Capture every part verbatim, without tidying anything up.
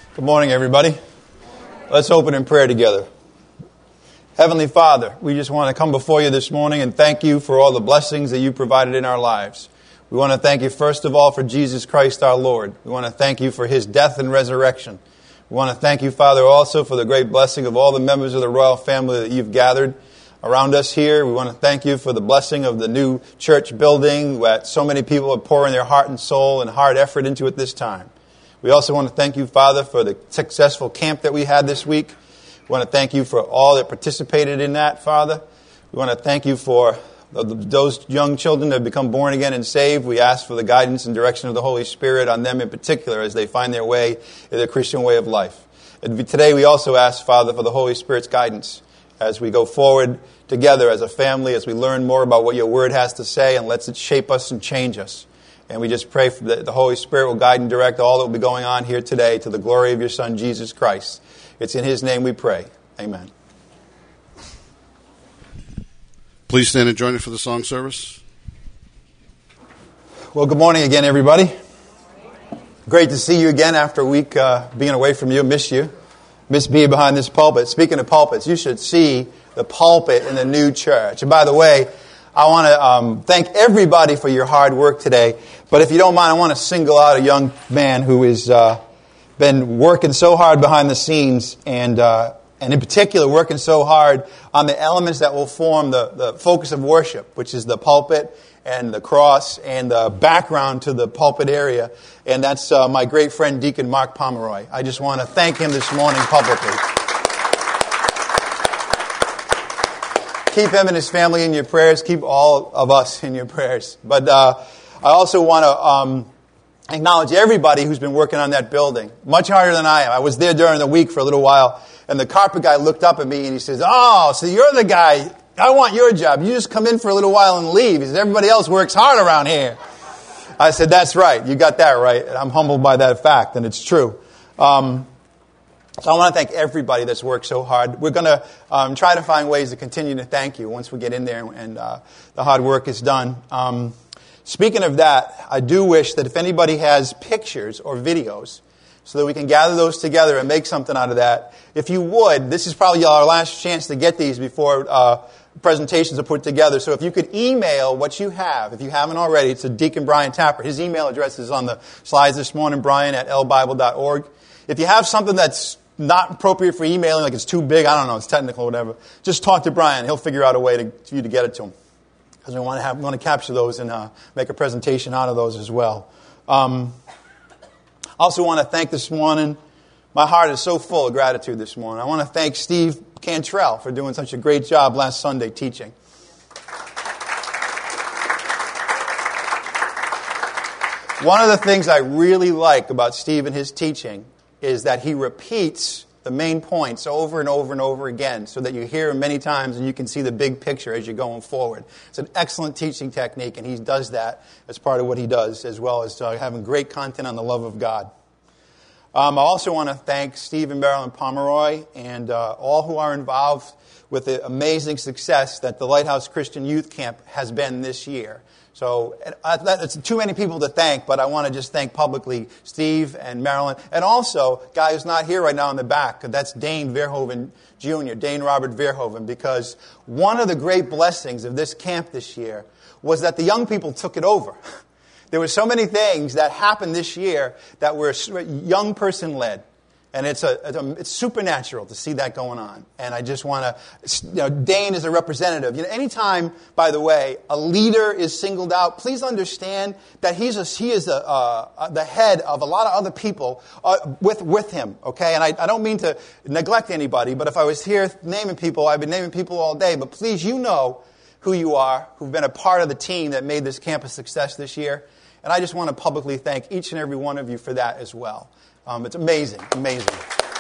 Good morning, everybody. Let's open in prayer together. Heavenly Father, we just want to come before you this morning and thank you for all the blessings that you provided in our lives. We want to thank you, first of all, for Jesus Christ our Lord. We want to thank you for his death and resurrection. We want to thank you, Father, also for the great blessing of all the members of the royal family that you've gathered around us here. We want to thank you for the blessing of the new church building that so many people are pouring their heart and soul and hard effort into at this time. We also want to thank you, Father, for the successful camp that we had this week. We want to thank you for all that participated in that, Father. We want to thank you for those young children that have become born again and saved. We ask for the guidance and direction of the Holy Spirit on them in particular as they find their way in the Christian way of life. And today we also ask, Father, for the Holy Spirit's guidance as we go forward together as a family, as we learn more about what your word has to say and lets it shape us and change us. And we just pray that the Holy Spirit will guide and direct all that will be going on here today to the glory of your Son, Jesus Christ. It's in his name we pray. Amen. Please stand and join us for the song service. Well, good morning again, everybody. Great to see you again after a week uh, being away from you. Miss you. Miss being behind this pulpit. Speaking of pulpits, you should see the pulpit in the new church. And by the way, I want to um, thank everybody for your hard work today. But if you don't mind, I want to single out a young man who has uh, been working so hard behind the scenes and uh, and in particular working so hard on the elements that will form the, the focus of worship, which is the pulpit and the cross and the background to the pulpit area. And that's uh, my great friend, Deacon Mark Pomeroy. I just want to thank him this morning publicly. Keep him and his family in your prayers. Keep all of us in your prayers. But uh, I also want to um, acknowledge everybody who's been working on that building. Much harder than I am. I was there during the week for a little while, and the carpet guy looked up at me and he says, "Oh, so you're the guy. I want your job. You just come in for a little while and leave." He says, "Everybody else works hard around here." I said, "That's right. You got that right." And I'm humbled by that fact, and it's true. Um, So I want to thank everybody that's worked so hard. We're going to um, try to find ways to continue to thank you once we get in there and uh, the hard work is done. Um, speaking of that, I do wish that if anybody has pictures or videos so that we can gather those together and make something out of that, if you would, this is probably our last chance to get these before uh, presentations are put together. So if you could email what you have, if you haven't already, to Deacon Brian Tapper. His email address is on the slides this morning, brian at l bible dot org. If you have something that's not appropriate for emailing, like it's too big, I don't know, it's technical or whatever, just talk to Brian. He'll figure out a way to, for you to get it to him. Because we want to have, we want to capture those and uh, make a presentation out of those as well. Um, I also want to thank this morning, my heart is so full of gratitude this morning. I want to thank Steve Cantrell for doing such a great job last Sunday teaching. One of the things I really like about Steve and his teaching is that he repeats the main points over and over and over again so that you hear him many times and you can see the big picture as you're going forward. It's an excellent teaching technique, and he does that as part of what he does, as well as uh, having great content on the love of God. Um, I also want to thank Steve and Marilyn Pomeroy and uh, all who are involved with the amazing success that the Lighthouse Christian Youth Camp has been this year. So it's too many people to thank, but I want to just thank publicly Steve and Marilyn. And also, a guy who's not here right now in the back, that's Dane Verhoeven Junior, Dane Robert Verhoeven, because one of the great blessings of this camp this year was that the young people took it over. There were so many things that happened this year that were young person-led. And it's a, it's a it's supernatural to see that going on. And I just want to, you know, Dane is a representative. You know, anytime, by the way, a leader is singled out, please understand that he's a, he is a, uh, the head of a lot of other people uh, with with him. Okay, and I, I don't mean to neglect anybody, but if I was here naming people, I've been naming people all day. But please, you know who you are, who've been a part of the team that made this camp a success this year. And I just want to publicly thank each and every one of you for that as well. Um, it's amazing, amazing.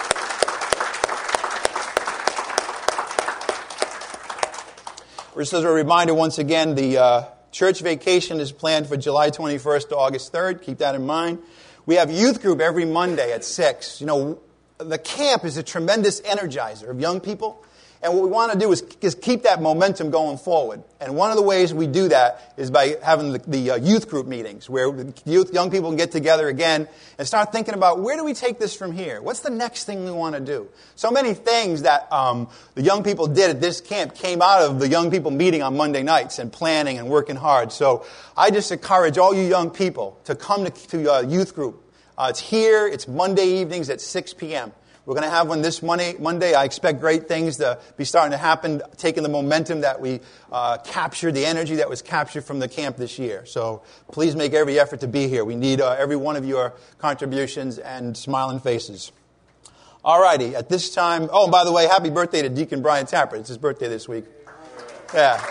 Just as a reminder, once again, the uh, church vacation is planned for July twenty-first to August third. Keep that in mind. We have youth group every Monday at six. You know, the camp is a tremendous energizer of young people. And what we want to do is, is keep that momentum going forward. And one of the ways we do that is by having the, the uh, youth group meetings, where the youth, young people can get together again and start thinking about, where do we take this from here? What's the next thing we want to do? So many things that um, the young people did at this camp came out of the young people meeting on Monday nights and planning and working hard. So I just encourage all you young people to come to, to uh, youth group. Uh, it's here. It's Monday evenings at six p.m. We're going to have one this Monday. Monday. I expect great things to be starting to happen, taking the momentum that we uh, captured, the energy that was captured from the camp this year. So please make every effort to be here. We need uh, every one of your contributions and smiling faces. All righty. At this time, oh, and by the way, happy birthday to Deacon Brian Tapper. It's his birthday this week. Yeah.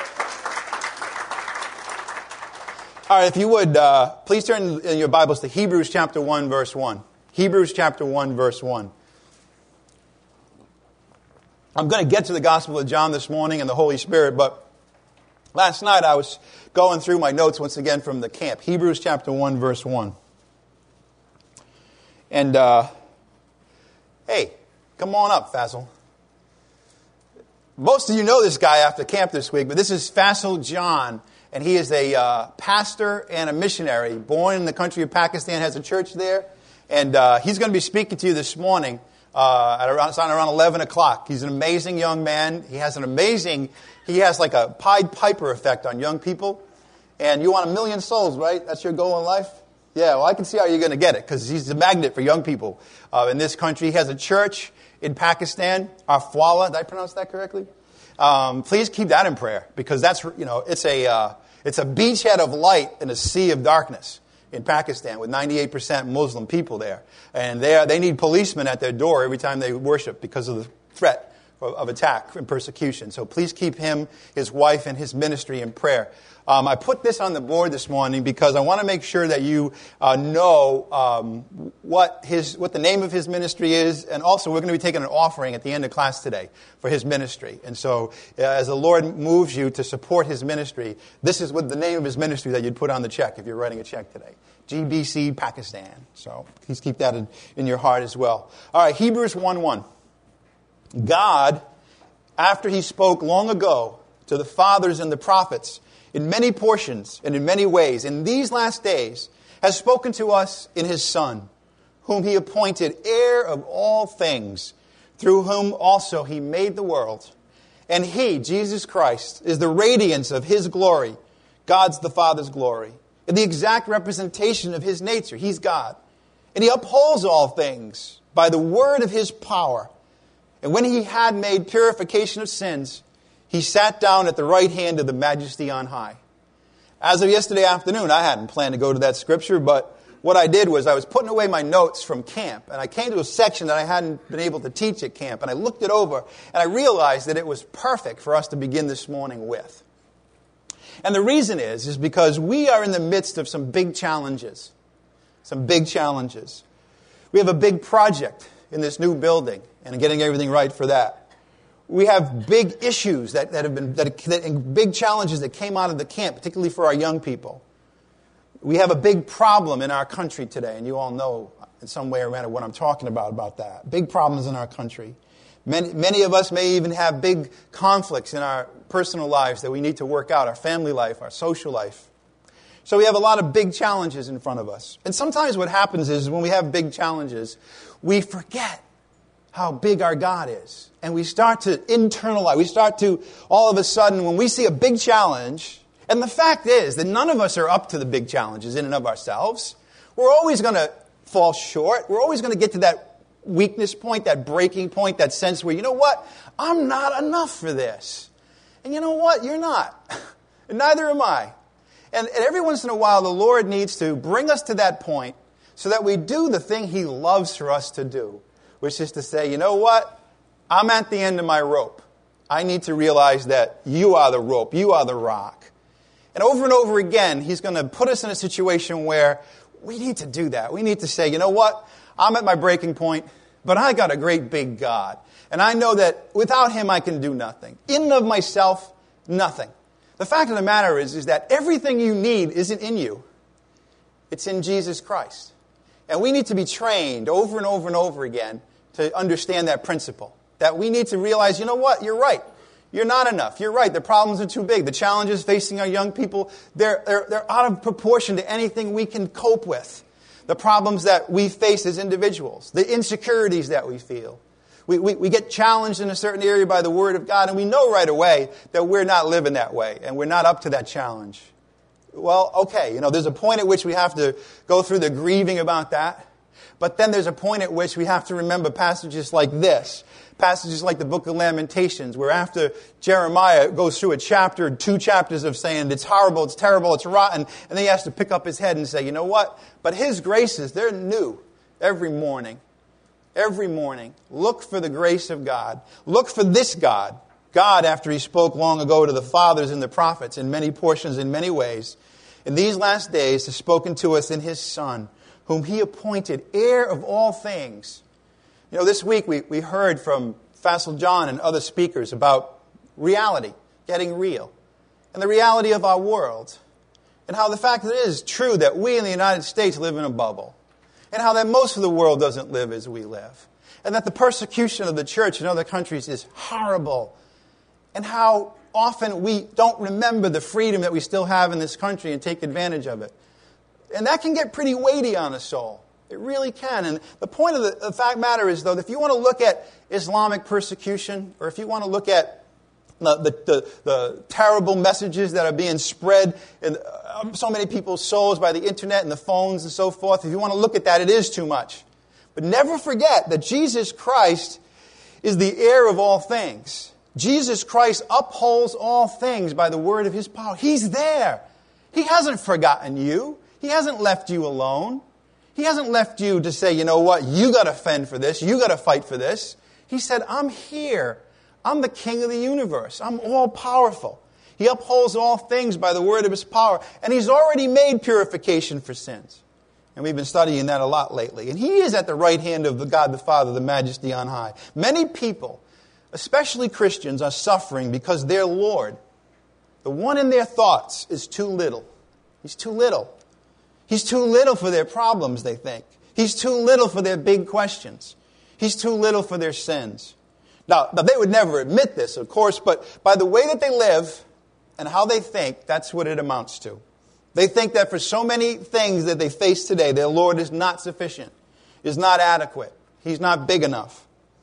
All right, if you would, uh, please turn in your Bibles to Hebrews chapter one, verse one. Hebrews chapter one, verse one. I'm going to get to the Gospel of John this morning and the Holy Spirit, but last night I was going through my notes once again from the camp. Hebrews chapter one, verse one. And, uh, hey, come on up, Faisal. Most of you know this guy after camp this week, but this is Faisal John, and he is a uh, pastor and a missionary, born in the country of Pakistan, has a church there, and uh, he's going to be speaking to you this morning. Uh, at around, it's on around eleven o'clock. He's an amazing young man. He has an amazing, he has like a Pied Piper effect on young people. And you want a million souls, right? That's your goal in life? Yeah, well, I can see how you're going to get it, because he's a magnet for young people uh, in this country. He has a church in Pakistan, Arfwala. Did I pronounce that correctly? Um, please keep that in prayer, because that's, you know, it's a, uh, it's a beachhead of light in a sea of darkness in Pakistan, with ninety-eight percent Muslim people there. And they are, they need policemen at their door every time they worship because of the threat of, of attack and persecution. So please keep him, his wife, and his ministry in prayer. Um, I put this on the board this morning because I want to make sure that you uh, know um, what his what the name of his ministry is, and also we're going to be taking an offering at the end of class today for his ministry. And so, uh, as the Lord moves you to support his ministry, this is what the name of his ministry that you'd put on the check if you're writing a check today: G B C Pakistan. So please keep that in, in your heart as well. All right, Hebrews one one. God, after He spoke long ago to the fathers and the prophets, in many portions and in many ways, in these last days, has spoken to us in His Son, whom He appointed heir of all things, through whom also He made the world. And He, Jesus Christ, is the radiance of His glory, God's the Father's glory, and the exact representation of His nature. He's God. And He upholds all things by the word of His power. And when He had made purification of sins, He sat down at the right hand of the Majesty on high. As of yesterday afternoon, I hadn't planned to go to that scripture, but what I did was I was putting away my notes from camp, and I came to a section that I hadn't been able to teach at camp, and I looked it over, and I realized that it was perfect for us to begin this morning with. And the reason is, is because we are in the midst of some big challenges. Some big challenges. We have a big project in this new building, and getting everything right for that. We have big issues that, that have been, that, that, and big challenges that came out of the camp, particularly for our young people. We have a big problem in our country today, and you all know in some way or manner what I'm talking about about that. Big problems in our country. Many, many of us may even have big conflicts in our personal lives that we need to work out, our family life, our social life. So we have a lot of big challenges in front of us. And sometimes what happens is when we have big challenges, we forget how big our God is. And we start to internalize. We start to, all of a sudden, when we see a big challenge, and the fact is that none of us are up to the big challenges in and of ourselves. We're always going to fall short. We're always going to get to that weakness point, that breaking point, that sense where, you know what? I'm not enough for this. And you know what? You're not. And neither am I. And, and every once in a while, the Lord needs to bring us to that point so that we do the thing He loves for us to do, which is to say, you know what? I'm at the end of my rope. I need to realize that you are the rope. You are the rock. And over and over again, He's going to put us in a situation where we need to do that. We need to say, you know what? I'm at my breaking point, but I got a great big God. And I know that without Him, I can do nothing. In and of myself, nothing. The fact of the matter is, is that everything you need isn't in you. It's in Jesus Christ. And we need to be trained over and over and over again to understand that principle. That we need to realize, you know what, you're right. You're not enough. You're right. The problems are too big. The challenges facing our young people, they're, they're, they're out of proportion to anything we can cope with. The problems that we face as individuals, the insecurities that we feel. We, we, we get challenged in a certain area by the Word of God, and we know right away that we're not living that way, and we're not up to that challenge. Well, okay, you know, there's a point at which we have to go through the grieving about that. But then there's a point at which we have to remember passages like this. Passages like the book of Lamentations, where after Jeremiah goes through a chapter, two chapters of saying it's horrible, it's terrible, it's rotten, and then he has to pick up his head and say, you know what? But His graces, they're new every morning. Every morning. Look for the grace of God. Look for this God. God, after He spoke long ago to the fathers and the prophets in many portions, in many ways, in these last days has spoken to us in His Son, whom He appointed heir of all things. You know, this week we, we heard from Faisal John and other speakers about reality, getting real, and the reality of our world, and how the fact that it is true that we in the United States live in a bubble, and how that most of the world doesn't live as we live, and that the persecution of the church in other countries is horrible, and how often we don't remember the freedom that we still have in this country and take advantage of it. And that can get pretty weighty on a soul. It really can. And the point of the, the fact matter is, though, that if you want to look at Islamic persecution, or if you want to look at the, the, the, the terrible messages that are being spread in uh, so many people's souls by the internet and the phones and so forth, if you want to look at that, it is too much. But never forget that Jesus Christ is the heir of all things. Jesus Christ upholds all things by the word of His power. He's there. He hasn't forgotten you. He hasn't left you alone. He hasn't left you to say, you know what, you got to fend for this, you got to fight for this. He said, I'm here. I'm the King of the universe. I'm all powerful. He upholds all things by the word of His power. And He's already made purification for sins. And we've been studying that a lot lately. And He is at the right hand of the God the Father, the Majesty on high. Many people, especially Christians, are suffering because their Lord, the one in their thoughts, is too little. He's too little. He's too little for their problems, they think. He's too little for their big questions. He's too little for their sins. Now, now, they would never admit this, of course, but by the way that they live and how they think, that's what it amounts to. They think that for so many things that they face today, their Lord is not sufficient, is not adequate. He's not big enough.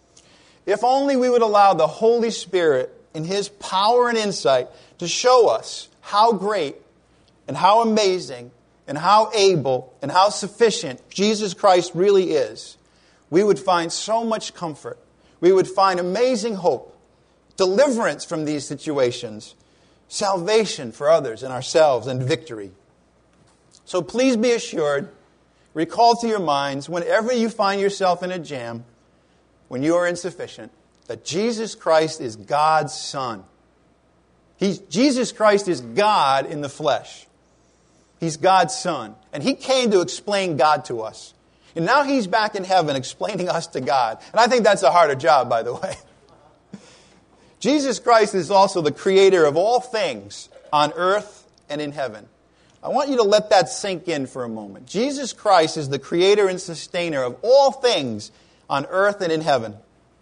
If only we would allow the Holy Spirit in His power and insight to show us how great and how amazing and how able and how sufficient Jesus Christ really is, we would find so much comfort. We would find amazing hope, deliverance from these situations, salvation for others and ourselves, and victory. So please be assured, recall to your minds, whenever you find yourself in a jam, when you are insufficient, that Jesus Christ is God's Son. He's, Jesus Christ is God in the flesh. He's God's Son. And He came to explain God to us. And now He's back in heaven explaining us to God. And I think that's a harder job, by the way. Jesus Christ is also the creator of all things on earth and in heaven. I want you to let that sink in for a moment. Jesus Christ is the creator and sustainer of all things on earth and in heaven.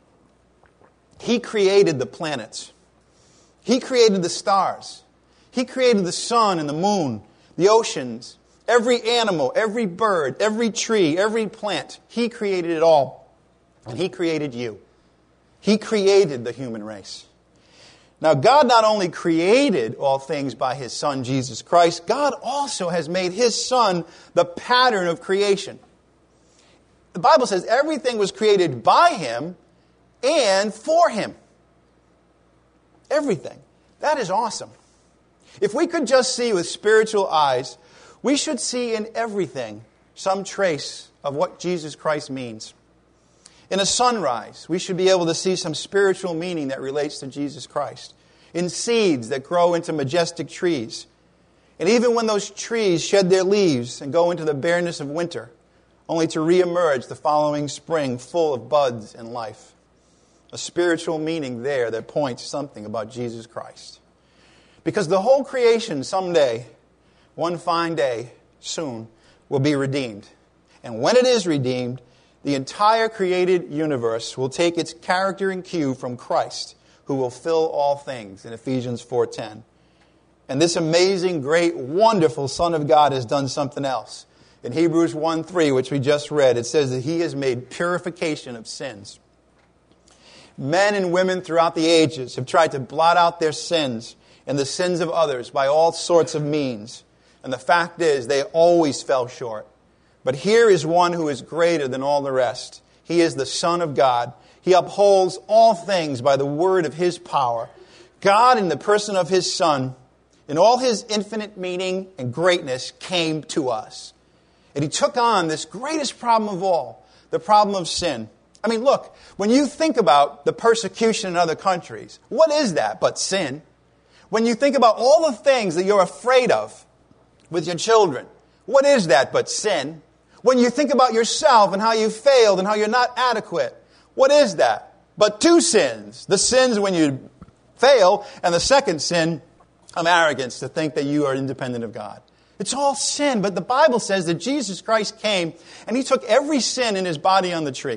He created the planets. He created the stars. He created the sun and the moon, the oceans, every animal, every bird, every tree, every plant. He created it all. And He created you. He created the human race. Now, God not only created all things by His Son, Jesus Christ, God also has made His Son the pattern of creation. The Bible says everything was created by Him and for Him. Everything. That is awesome. If we could just see with spiritual eyes, we should see in everything some trace of what Jesus Christ means. In a sunrise, we should be able to see some spiritual meaning that relates to Jesus Christ. In seeds that grow into majestic trees. And even when those trees shed their leaves and go into the bareness of winter, only to reemerge the following spring full of buds and life. A spiritual meaning there that points something about Jesus Christ. Because the whole creation someday, one fine day, soon, will be redeemed. And when it is redeemed, The entire created universe will take its character and cue from Christ, who will fill all things, in Ephesians four ten. And this amazing, great, wonderful Son of God has done something else. In Hebrews one three, which we just read, it says that He has made purification of sins. Men and women throughout the ages have tried to blot out their sins and the sins of others by all sorts of means. And the fact is, they always fell short. But here is one who is greater than all the rest. He is the Son of God. He upholds all things by the word of His power. God, in the person of His Son, in all His infinite meaning and greatness, came to us. And He took on this greatest problem of all, the problem of sin. I mean, look, when you think about the persecution in other countries, what is that but sin? When you think about all the things that you're afraid of with your children, what is that but sin? When you think about yourself and how you failed and how you're not adequate, what is that but two sins? The sins when you fail, and the second sin of arrogance, to think that you are independent of God. It's all sin, but the Bible says that Jesus Christ came and He took every sin in His body on the tree.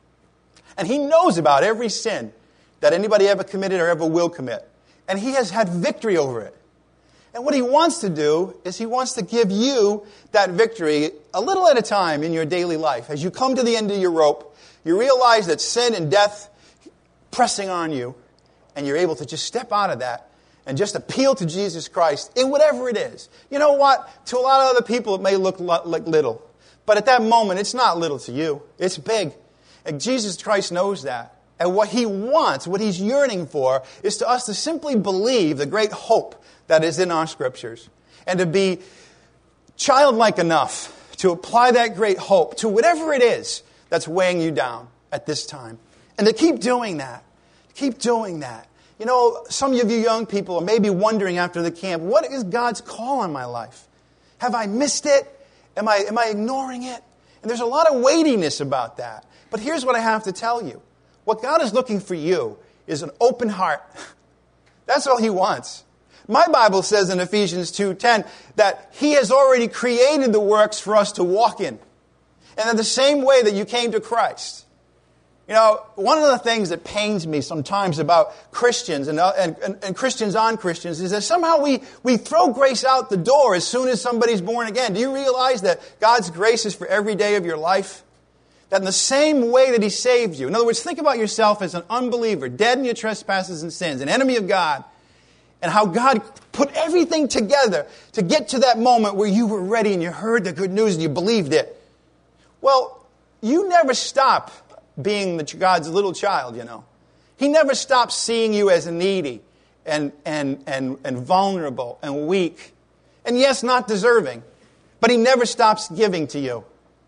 And He knows about every sin that anybody ever committed or ever will commit. And He has had victory over it. And what He wants to do is He wants to give you that victory a little at a time in your daily life. As you come to the end of your rope, you realize that sin and death pressing on you, and you're able to just step out of that and just appeal to Jesus Christ in whatever it is. You know what? To a lot of other people, it may look like little. But at that moment, it's not little to you. It's big. And Jesus Christ knows that. And what He wants, what He's yearning for, is to us to simply believe the great hope that is in our Scriptures. And to be childlike enough to apply that great hope to whatever it is that's weighing you down at this time. And to keep doing that. Keep doing that. You know, some of you young people are maybe wondering after the camp, what is God's call on my life? Have I missed it? Am I, am I ignoring it? And there's a lot of weightiness about that. But here's what I have to tell you. What God is looking for you is an open heart. That's all He wants. My Bible says in Ephesians two ten that He has already created the works for us to walk in. And in the same way that you came to Christ. You know, one of the things that pains me sometimes about Christians and, uh, and, and, and Christians on Christians is that somehow we, we throw grace out the door as soon as somebody's born again. Do you realize that God's grace is for every day of your life? That in the same way that He saved you. In other words, think about yourself as an unbeliever, dead in your trespasses and sins, an enemy of God. And how God put everything together to get to that moment where you were ready and you heard the good news and you believed it. Well, you never stop being the God's little child, you know. He never stops seeing you as needy and, and, and, and vulnerable and weak. And yes, not deserving. But He never stops giving to you.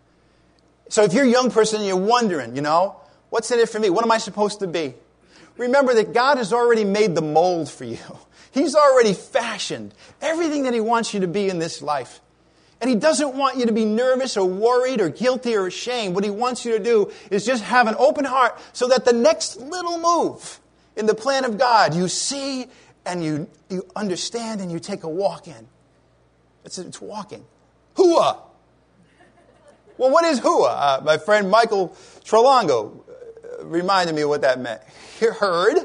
So if you're a young person and you're wondering, you know, what's in it for me? What am I supposed to be? Remember that God has already made the mold for you. He's already fashioned everything that He wants you to be in this life. And He doesn't want you to be nervous or worried or guilty or ashamed. What He wants you to do is just have an open heart so that the next little move in the plan of God, you see and you, you understand and you take a walk in. It's, it's walking. Hua! Well, what is hua? Uh, my friend Michael Trelongo uh, reminded me of what that meant. He heard,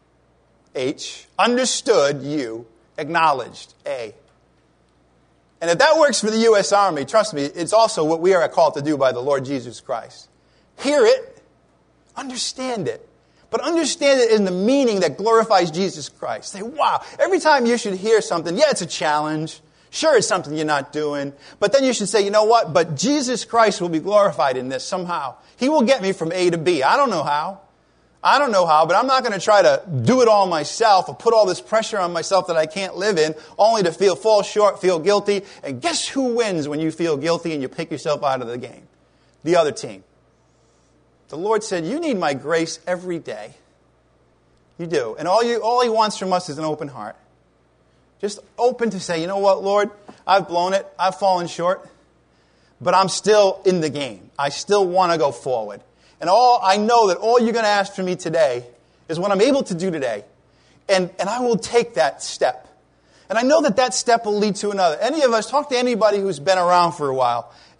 H, understood, U, acknowledged, A. And if that works for the U S Army, trust me, it's also what we are called to do by the Lord Jesus Christ. Hear it, understand it, but understand it in the meaning that glorifies Jesus Christ. Say, wow, every time you should hear something, yeah, it's a challenge. Sure, it's something you're not doing. But then you should say, you know what? But Jesus Christ will be glorified in this somehow. He will get me from A to B. I don't know how. I don't know how, but I'm not going to try to do it all myself or put all this pressure on myself that I can't live in, only to feel fall short, feel guilty. And guess who wins when you feel guilty and you pick yourself out of the game? The other team. The Lord said, you need my grace every day. You do. And all you, all He wants from us is an open heart. Just open to say, you know what, Lord? I've blown it. I've fallen short. But I'm still in the game. I still want to go forward. And all I know that all you're going to ask from me today is what I'm able to do today. And, and I will take that step. And I know that that step will lead to another. Any of us, talk to anybody who's been around for a while.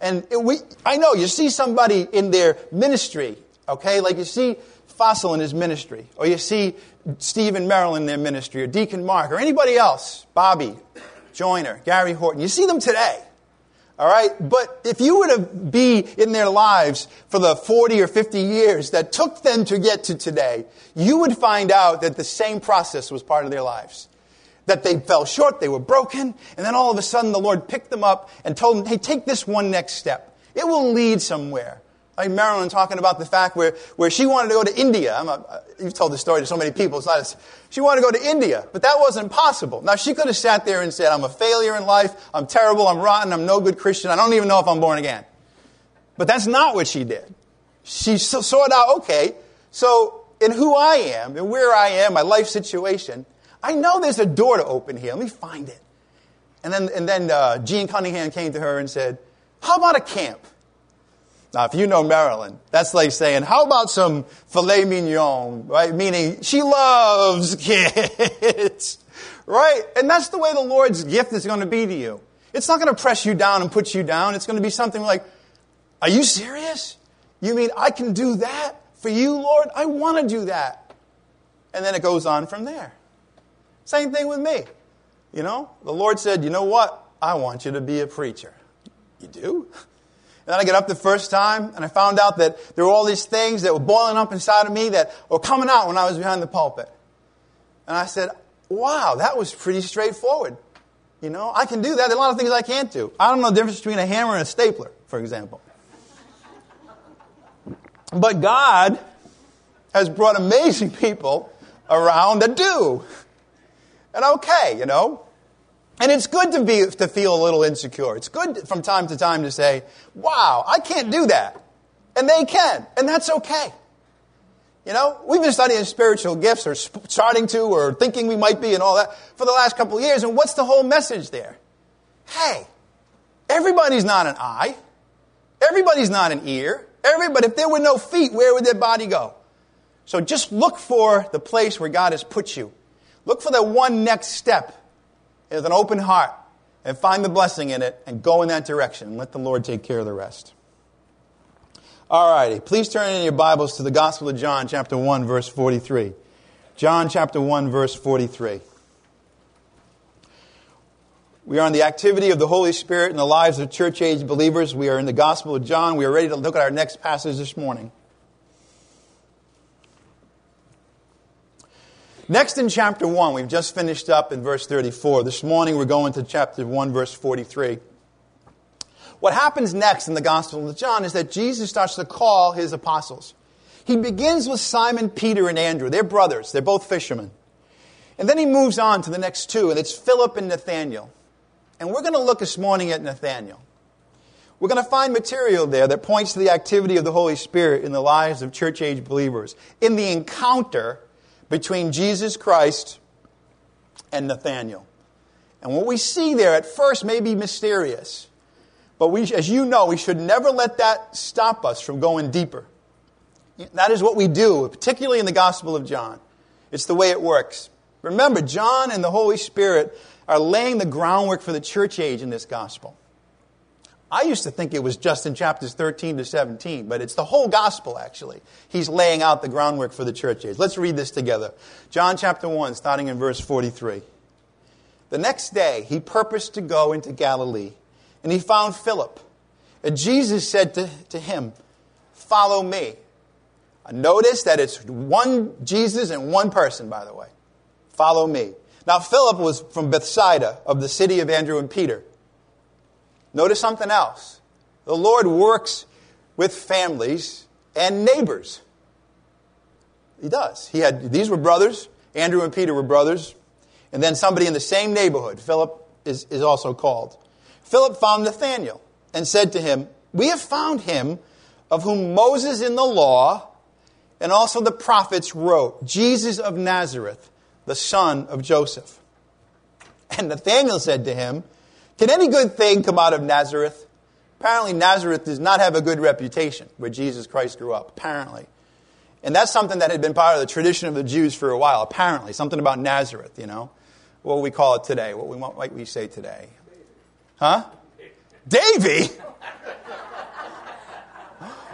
And it, we, I know, you see somebody in their ministry, okay? Like you see Fossil in his ministry, or you see Steve and Merrill in their ministry, or Deacon Mark, or anybody else, Bobby Joyner, Gary Horton. You see them today, all right? But if you were to be in their lives for the forty or fifty years that took them to get to today, you would find out that the same process was part of their lives. That they fell short, they were broken, and then all of a sudden the Lord picked them up and told them, hey, take this one next step. It will lead somewhere. Like Marilyn talking about the fact where, where she wanted to go to India. I'm a, you've told this story to so many people. It's not a, she wanted to go to India, but that wasn't possible. Now, she could have sat there and said, I'm a failure in life. I'm terrible. I'm rotten. I'm no good Christian. I don't even know if I'm born again. But that's not what she did. She saw it out, okay, so in who I am and where I am, my life situation, I know there's a door to open here. Let me find it. And then, and then uh, Gene Cunningham came to her and said, how about a camp? Now, if you know Marilyn, that's like saying, how about some filet mignon, right? Meaning, she loves kids, right? And that's the way the Lord's gift is going to be to you. It's not going to press you down and put you down. It's going to be something like, are you serious? You mean I can do that for you, Lord? I want to do that. And then it goes on from there. Same thing with me. You know, the Lord said, you know what? I want you to be a preacher. You do? And then I get up the first time, and I found out that there were all these things that were boiling up inside of me that were coming out when I was behind the pulpit. And I said, wow, that was pretty straightforward. You know, I can do that. There are a lot of things I can't do. I don't know the difference between a hammer and a stapler, for example. But God has brought amazing people around that do. And okay, you know. And it's good to be to feel a little insecure. It's good from time to time to say, wow, I can't do that. And they can. And that's okay. You know, we've been studying spiritual gifts or starting to or thinking we might be and all that for the last couple of years. And what's the whole message there? Hey, everybody's not an eye. Everybody's not an ear. Everybody, if there were no feet, where would their body go? So just look for the place where God has put you. Look for the one next step with an open heart and find the blessing in it and go in that direction and let the Lord take care of the rest. All righty. Please turn in your Bibles to the Gospel of John, chapter one, verse forty-three. John, chapter one, verse forty-three. We are on the activity of the Holy Spirit in the lives of church-age believers. We are in the Gospel of John. We are ready to look at our next passage this morning. Next in chapter one, we've just finished up in verse thirty-four. This morning we're going to chapter one, verse forty-three. What happens next in the Gospel of John is that Jesus starts to call his apostles. He begins with Simon, Peter, and Andrew. They're brothers. They're both fishermen. And then he moves on to the next two, and it's Philip and Nathanael. And we're going to look this morning at Nathanael. We're going to find material there that points to the activity of the Holy Spirit in the lives of church-age believers, in the encounter between Jesus Christ and Nathanael. And what we see there at first may be mysterious. But we, as you know, we should never let that stop us from going deeper. That is what we do, particularly in the Gospel of John. It's the way it works. Remember, John and the Holy Spirit are laying the groundwork for the church age in this Gospel. I used to think it was just in chapters thirteen to seventeen, but it's the whole gospel, actually. He's laying out the groundwork for the church age. Let's read this together. John chapter one, starting in verse forty-three. The next day, he purposed to go into Galilee, and he found Philip. And Jesus said to, to him, follow me. Notice that it's one Jesus and one person, by the way. Follow me. Now, Philip was from Bethsaida, of the city of Andrew and Peter. Notice something else. The Lord works with families and neighbors. He does. He had these were brothers. Andrew and Peter were brothers. And then somebody in the same neighborhood, Philip is, is also called. Philip found Nathanael and said to him, we have found him of whom Moses in the law and also the prophets wrote, Jesus of Nazareth, the son of Joseph. And Nathanael said to him, can any good thing come out of Nazareth? Apparently Nazareth does not have a good reputation where Jesus Christ grew up, apparently. And that's something that had been part of the tradition of the Jews for a while, apparently. Something about Nazareth, you know. What we call it today, what we might we say today. Huh? Davy?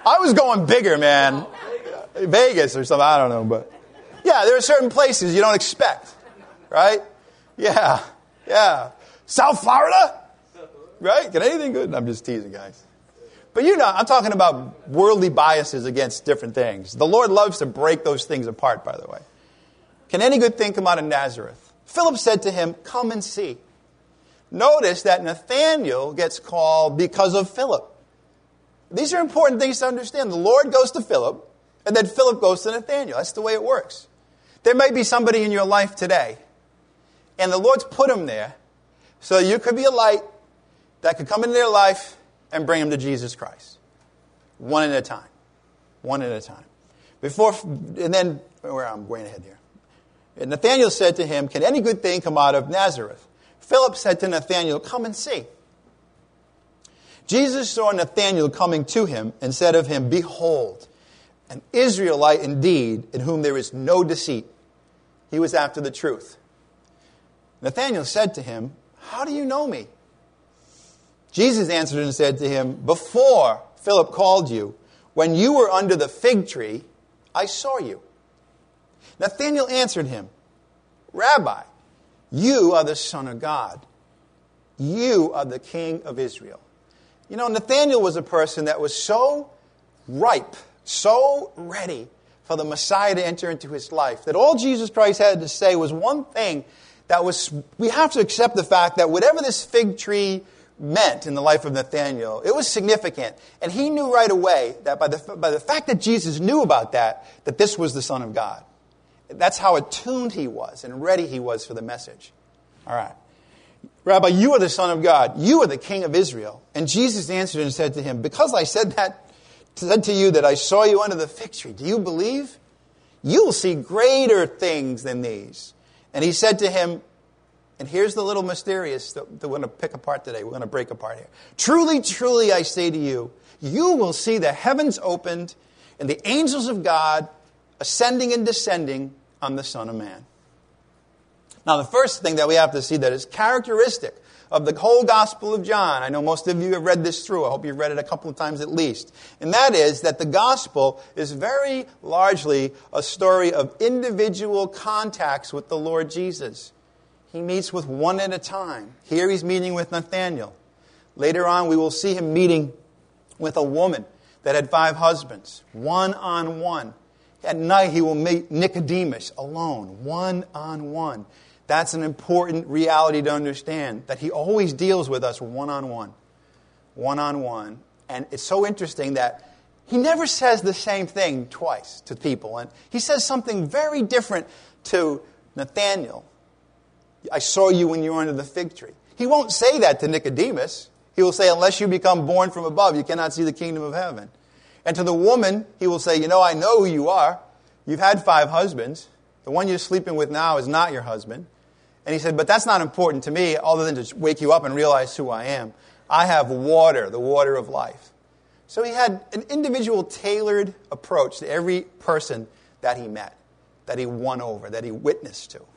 I was going bigger, man. Vegas or something, I don't know. But yeah, there are certain places you don't expect, right? Yeah, yeah. South Florida, right? Get anything good? I'm just teasing, guys. But you know, I'm talking about worldly biases against different things. The Lord loves to break those things apart, by the way. Can any good thing come out of Nazareth? Philip said to him, come and see. Notice that Nathanael gets called because of Philip. These are important things to understand. The Lord goes to Philip, and then Philip goes to Nathanael. That's the way it works. There may be somebody in your life today, and the Lord's put him there so you could be a light that could come into their life and bring them to Jesus Christ. One at a time. One at a time. Before, and then, where I'm going ahead here. And Nathanael said to him, can any good thing come out of Nazareth? Philip said to Nathanael, come and see. Jesus saw Nathanael coming to him and said of him, behold, an Israelite indeed, in whom there is no deceit. He was after the truth. Nathanael said to him, how do you know me? Jesus answered and said to him, before Philip called you, when you were under the fig tree, I saw you. Nathanael answered him, Rabbi, you are the Son of God. You are the King of Israel. You know, Nathanael was a person that was so ripe, so ready for the Messiah to enter into his life, that all Jesus Christ had to say was one thing that was, we have to accept the fact that whatever this fig tree meant in the life of Nathanael, it was significant. And he knew right away that by the, by the fact that Jesus knew about that, that this was the Son of God. That's how attuned he was and ready he was for the message. All right. Rabbi, you are the Son of God. You are the King of Israel. And Jesus answered and said to him, because I said that, said to you that I saw you under the fig tree, do you believe? You will see greater things than these. And he said to him, and here's the little mysterious that, that we're going to pick apart today. We're going to break apart here. Truly, truly, I say to you, you will see the heavens opened and the angels of God ascending and descending on the Son of Man. Now, the first thing that we have to see that is characteristic of the whole Gospel of John, I know most of you have read this through. I hope you've read it a couple of times at least. And that is that the Gospel is very largely a story of individual contacts with the Lord Jesus. He meets with one at a time. Here he's meeting with Nathanael. Later on, we will see him meeting with a woman that had five husbands, one on one. At night, he will meet Nicodemus alone, one on one. That's an important reality to understand, that he always deals with us one on one, one on one. And it's so interesting that he never says the same thing twice to people. And he says something very different to Nathanael. I saw you when you were under the fig tree. He won't say that to Nicodemus. He will say, unless you become born from above, you cannot see the kingdom of heaven. And to the woman, he will say, you know, I know who you are. You've had five husbands. The one you're sleeping with now is not your husband. And he said, but that's not important to me, other than to wake you up and realize who I am. I have water, the water of life. So he had an individual tailored approach to every person that he met, that he won over, that he witnessed to.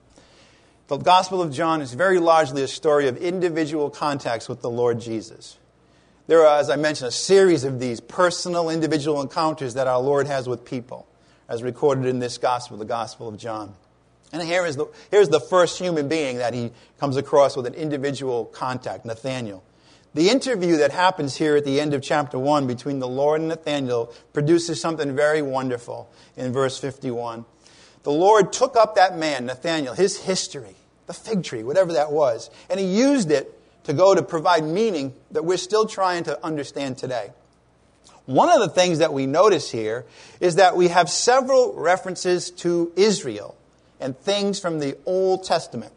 The Gospel of John is very largely a story of individual contacts with the Lord Jesus. There are, as I mentioned, a series of these personal, individual encounters that our Lord has with people, as recorded in this Gospel, the Gospel of John. And here is the, here's the first human being that he comes across with an individual contact, Nathanael. The interview that happens here at the end of chapter one between the Lord and Nathanael produces something very wonderful in verse fifty-one. The Lord took up that man, Nathanael, his history, the fig tree, whatever that was, and he used it to go to provide meaning that we're still trying to understand today. One of the things that we notice here is that we have several references to Israel and things from the Old Testament.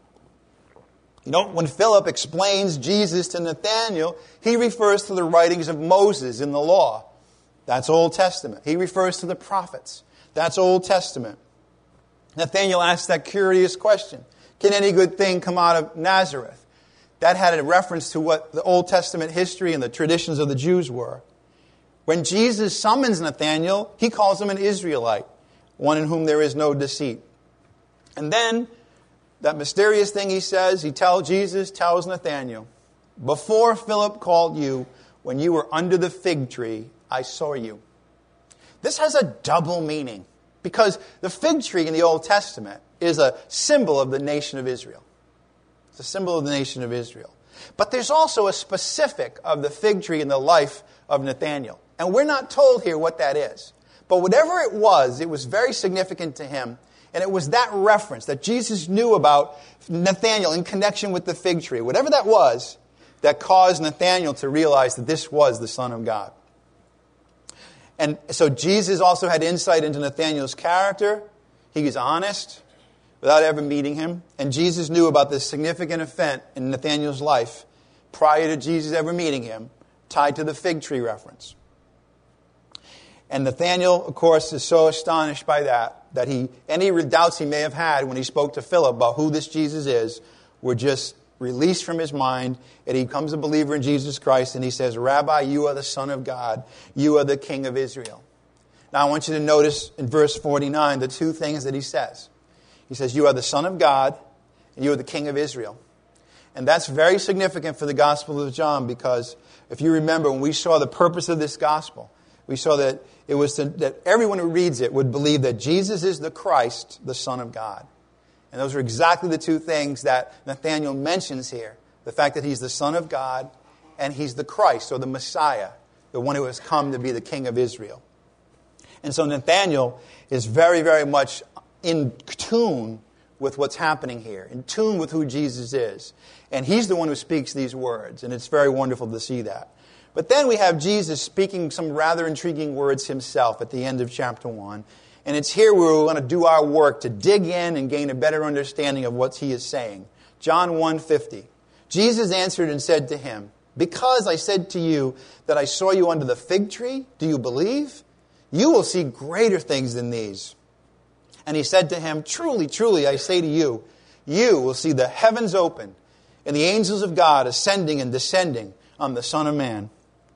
You know, when Philip explains Jesus to Nathanael, he refers to the writings of Moses in the law. That's Old Testament. He refers to the prophets. That's Old Testament. Nathanael asks that curious question, can any good thing come out of Nazareth? That had a reference to what the Old Testament history and the traditions of the Jews were. When Jesus summons Nathanael, he calls him an Israelite, one in whom there is no deceit. And then, that mysterious thing he says, he tells, Jesus tells Nathanael, before Philip called you, when you were under the fig tree, I saw you. This has a double meaning because the fig tree in the Old Testament is a symbol of the nation of Israel. It's a symbol of the nation of Israel. But there's also a specific of the fig tree in the life of Nathanael. And we're not told here what that is. But whatever it was, it was very significant to him. And it was that reference that Jesus knew about Nathanael in connection with the fig tree. Whatever that was, that caused Nathanael to realize that this was the Son of God. And so Jesus also had insight into Nathanael's character. He was honest without ever meeting him. And Jesus knew about this significant event in Nathanael's life prior to Jesus ever meeting him, tied to the fig tree reference. And Nathanael, of course, is so astonished by that, that he any doubts he may have had when he spoke to Philip about who this Jesus is were just released from his mind, and he becomes a believer in Jesus Christ, and he says, Rabbi, you are the Son of God. You are the King of Israel. Now, I want you to notice in verse forty-nine the two things that he says. He says, you are the Son of God, and you are the King of Israel. And that's very significant for the Gospel of John, because if you remember, when we saw the purpose of this Gospel, we saw that it was to, that everyone who reads it would believe that Jesus is the Christ, the Son of God. And those are exactly the two things that Nathanael mentions here. The fact that he's the Son of God and he's the Christ, or the Messiah, the one who has come to be the King of Israel. And so Nathanael is very, very much in tune with what's happening here, in tune with who Jesus is. And he's the one who speaks these words, and it's very wonderful to see that. But then we have Jesus speaking some rather intriguing words himself at the end of chapter one. And it's here where we're going to do our work to dig in and gain a better understanding of what he is saying. John one fifty. Jesus answered and said to him, because I said to you that I saw you under the fig tree, do you believe? You will see greater things than these. And he said to him, truly, truly, I say to you, you will see the heavens open and the angels of God ascending and descending on the Son of Man.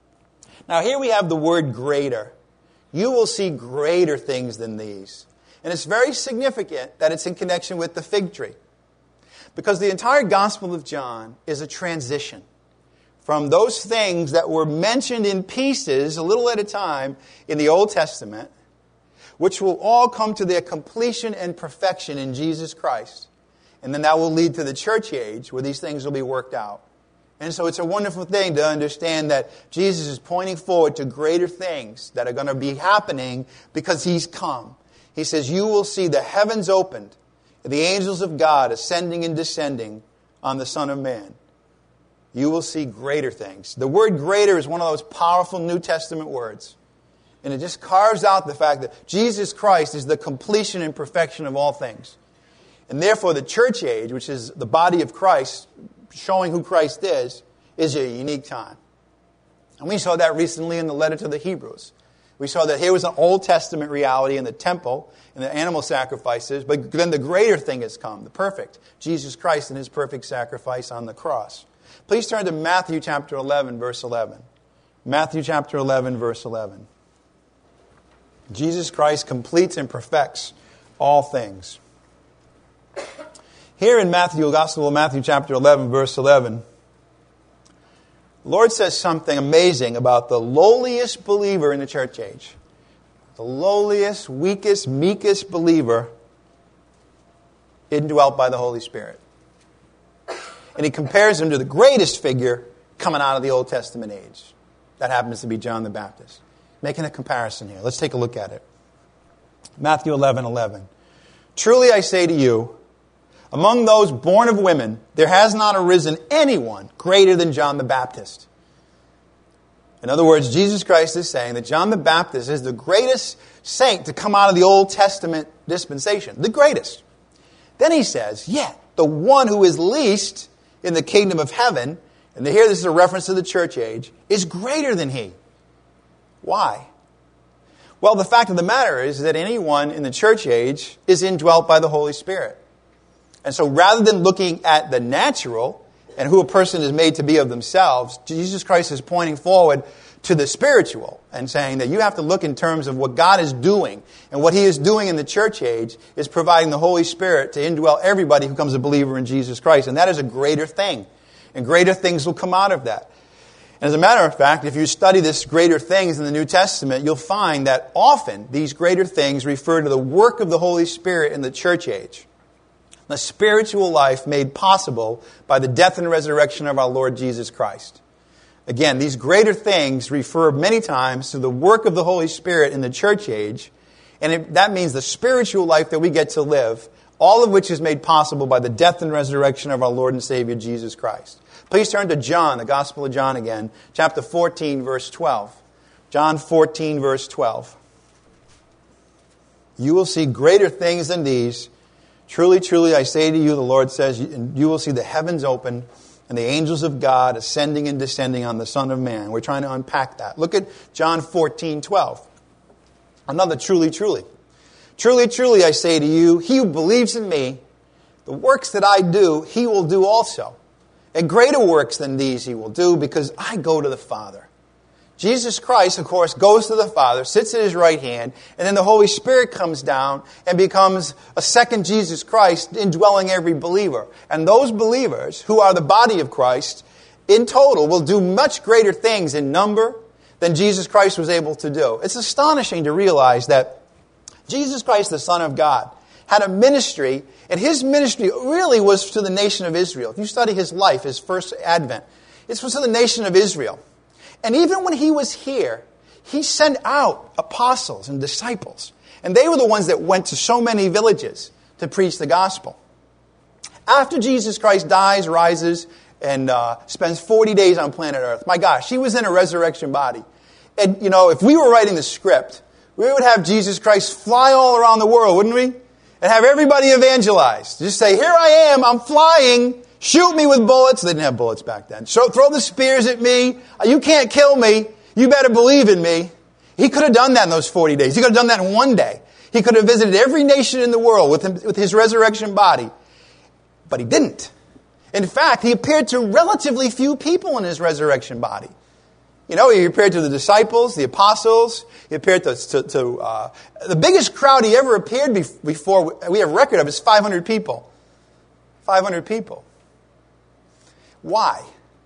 Now here we have the word greater. You will see greater things than these. And it's very significant that it's in connection with the fig tree. Because the entire Gospel of John is a transition from those things that were mentioned in pieces, a little at a time, in the Old Testament, which will all come to their completion and perfection in Jesus Christ. And then that will lead to the church age, where these things will be worked out. And so it's a wonderful thing to understand that Jesus is pointing forward to greater things that are going to be happening because he's come. He says, you will see the heavens opened, and the angels of God ascending and descending on the Son of Man. You will see greater things. The word greater is one of those powerful New Testament words. And it just carves out the fact that Jesus Christ is the completion and perfection of all things. And therefore the church age, which is the body of Christ, showing who Christ is, is a unique time. And we saw that recently in the letter to the Hebrews. We saw that here was an Old Testament reality in the temple and the animal sacrifices, but then the greater thing has come, the perfect, Jesus Christ and his perfect sacrifice on the cross. Please turn to Matthew chapter eleven, verse eleven. Matthew chapter eleven, verse eleven. Jesus Christ completes and perfects all things. Here in Matthew, Gospel of Matthew chapter eleven, verse eleven, the Lord says something amazing about the lowliest believer in the church age. The lowliest, weakest, meekest believer indwelt by the Holy Spirit. And he compares him to the greatest figure coming out of the Old Testament age. That happens to be John the Baptist. Making a comparison here. Let's take a look at it. Matthew eleven eleven. Truly I say to you, among those born of women, there has not arisen anyone greater than John the Baptist. In other words, Jesus Christ is saying that John the Baptist is the greatest saint to come out of the Old Testament dispensation. The greatest. Then he says, yet the one who is least in the kingdom of heaven, and here this is a reference to the church age, is greater than he. Why? Well, the fact of the matter is that anyone in the church age is indwelt by the Holy Spirit. And so rather than looking at the natural and who a person is made to be of themselves, Jesus Christ is pointing forward to the spiritual and saying that you have to look in terms of what God is doing. And what he is doing in the church age is providing the Holy Spirit to indwell everybody who becomes a believer in Jesus Christ. And that is a greater thing. And greater things will come out of that. As a matter of fact, if you study this greater things in the New Testament, you'll find that often these greater things refer to the work of the Holy Spirit in the church age. The spiritual life made possible by the death and resurrection of our Lord Jesus Christ. Again, these greater things refer many times to the work of the Holy Spirit in the church age, and it, that means the spiritual life that we get to live, all of which is made possible by the death and resurrection of our Lord and Savior Jesus Christ. Please turn to John, the Gospel of John again, chapter fourteen, verse twelve. John fourteen, verse twelve. You will see greater things than these. Truly, truly, I say to you, the Lord says, you will see the heavens open and the angels of God ascending and descending on the Son of Man. We're trying to unpack that. Look at John fourteen, twelve. Another truly, truly. Truly, truly, I say to you, he who believes in me, the works that I do, he will do also. And greater works than these he will do, because I go to the Father. Jesus Christ, of course, goes to the Father, sits at his right hand, and then the Holy Spirit comes down and becomes a second Jesus Christ, indwelling every believer. And those believers, who are the body of Christ, in total will do much greater things in number than Jesus Christ was able to do. It's astonishing to realize that Jesus Christ, the Son of God, had a ministry, and his ministry really was to the nation of Israel. If you study his life, his first advent, it was to the nation of Israel. And even when he was here, he sent out apostles and disciples. And they were the ones that went to so many villages to preach the gospel. After Jesus Christ dies, rises, and uh, spends forty days on planet Earth, my gosh, he was in a resurrection body. And, you know, if we were writing the script, we would have Jesus Christ fly all around the world, wouldn't we? And have everybody evangelized. Just say, here I am, I'm flying, shoot me with bullets. They didn't have bullets back then. So throw the spears at me. You can't kill me. You better believe in me. He could have done that in those forty days. He could have done that in one day. He could have visited every nation in the world with, him, with his resurrection body. But he didn't. In fact, he appeared to relatively few people in his resurrection body. You know, he appeared to the disciples, the apostles. He appeared to, to, to uh, the biggest crowd he ever appeared before, we have record of, is five hundred people. five hundred people. Why?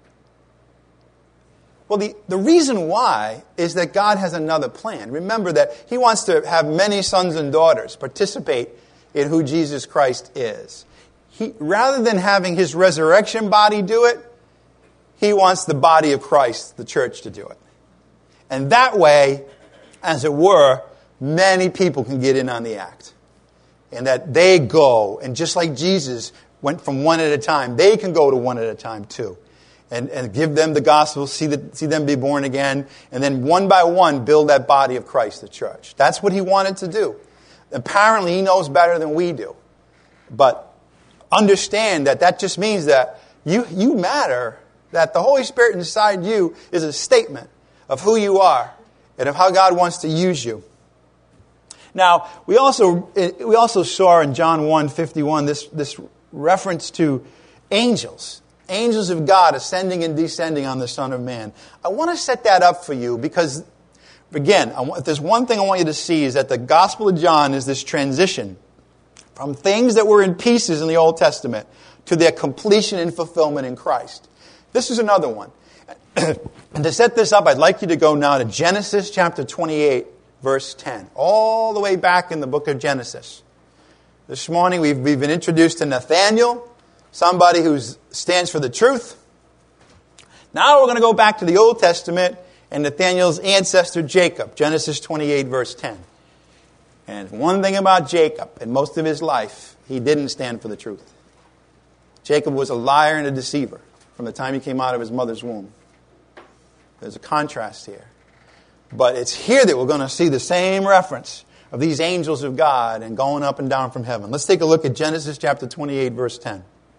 Well, the, the reason why is that God has another plan. Remember that he wants to have many sons and daughters participate in who Jesus Christ is. He, rather than having his resurrection body do it, he wants the body of Christ, the church, to do it. And that way, as it were, many people can get in on the act. And that they go, and just like Jesus went from one at a time, they can go to one at a time too. And, and give them the gospel, see, the, see them be born again, and then one by one build that body of Christ, the church. That's what he wanted to do. Apparently, he knows better than we do. But understand that that just means that you, you matter. That the Holy Spirit inside you is a statement of who you are and of how God wants to use you. Now, we also we also saw in John one fifty-one this, this reference to angels. Angels of God ascending and descending on the Son of Man. I want to set that up for you because, again, I want, if there's one thing I want you to see is that the Gospel of John is this transition from things that were in pieces in the Old Testament to their completion and fulfillment in Christ. This is another one. And to set this up, I'd like you to go now to Genesis chapter twenty-eight, verse ten. All the way back in the book of Genesis. This morning we've, we've been introduced to Nathaniel, somebody who stands for the truth. Now we're going to go back to the Old Testament and Nathaniel's ancestor Jacob, Genesis twenty-eight, verse ten. And one thing about Jacob, in most of his life, he didn't stand for the truth. Jacob was a liar and a deceiver from the time he came out of his mother's womb. There's a contrast here. But it's here that we're going to see the same reference of these angels of God and going up and down from heaven. Let's take a look at Genesis chapter twenty-eight, verse ten.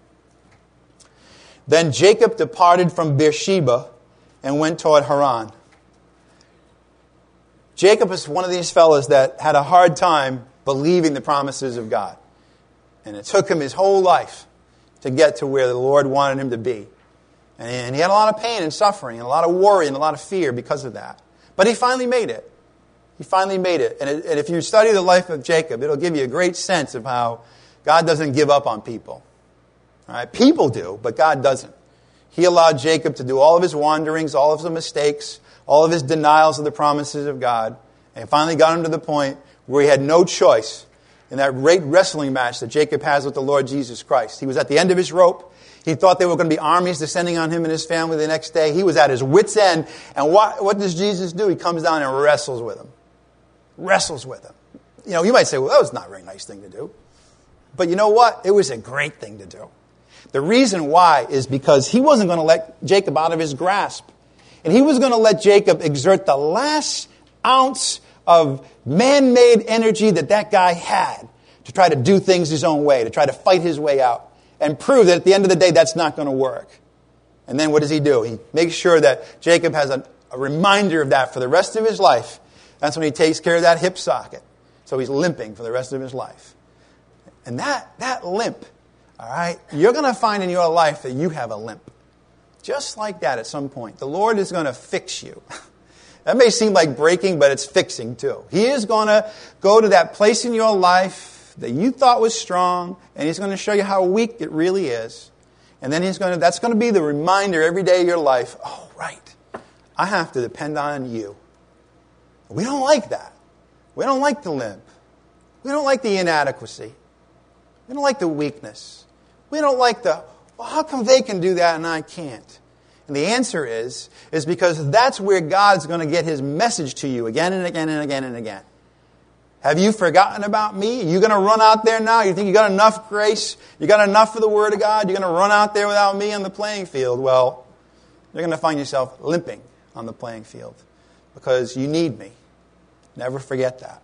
Then Jacob departed from Beersheba and went toward Haran. Jacob is one of these fellows that had a hard time believing the promises of God. And it took him his whole life to get to where the Lord wanted him to be. And he had a lot of pain and suffering and a lot of worry and a lot of fear because of that. But he finally made it. He finally made it. And, it, and if you study the life of Jacob, it'll give you a great sense of how God doesn't give up on people. All right? People do, but God doesn't. He allowed Jacob to do all of his wanderings, all of his mistakes, all of his denials of the promises of God. And finally got him to the point where he had no choice in that great wrestling match that Jacob has with the Lord Jesus Christ. He was at the end of his rope. He thought there were going to be armies descending on him and his family the next day. He was at his wit's end. And what, what does Jesus do? He comes down and wrestles with him. Wrestles with him. You know, you might say, well, that was not a very nice thing to do. But you know what? It was a great thing to do. The reason why is because he wasn't going to let Jacob out of his grasp. And he was going to let Jacob exert the last ounce of man-made energy that that guy had to try to do things his own way, to try to fight his way out, and prove that at the end of the day that's not going to work. And then what does he do? He makes sure that Jacob has a, a reminder of that for the rest of his life. That's when he takes care of that hip socket. So he's limping for the rest of his life. And that, that limp, all right, you're going to find in your life that you have a limp. Just like that at some point. The Lord is going to fix you. That may seem like breaking, but it's fixing too. He is going to go to that place in your life that you thought was strong, and He's going to show you how weak it really is. And then He's going to, that's going to be the reminder every day of your life, oh, right, I have to depend on you. We don't like that. We don't like the limp. We don't like the inadequacy. We don't like the weakness. We don't like the, well, how come they can do that and I can't? And the answer is, is because that's where God's going to get His message to you again and again and again and again. Have you forgotten about me? Are you going to run out there now? You think you got enough grace? You got enough for the Word of God? You're going to run out there without me on the playing field? Well, you're going to find yourself limping on the playing field because you need me. Never forget that.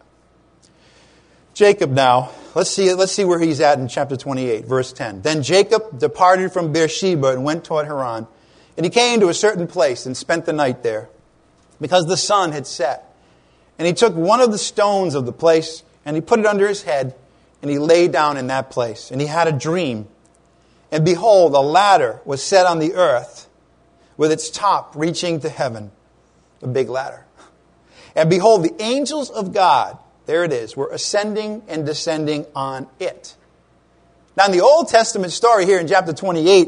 Jacob now, let's see, let's see where he's at in chapter twenty-eight, verse ten. Then Jacob departed from Beersheba and went toward Haran. And he came to a certain place and spent the night there, because the sun had set. And he took one of the stones of the place, and he put it under his head, and he lay down in that place. And he had a dream. And behold, a ladder was set on the earth, with its top reaching to heaven. A big ladder. And behold, the angels of God, there it is, were ascending and descending on it. Now in the Old Testament story here in chapter twenty-eight,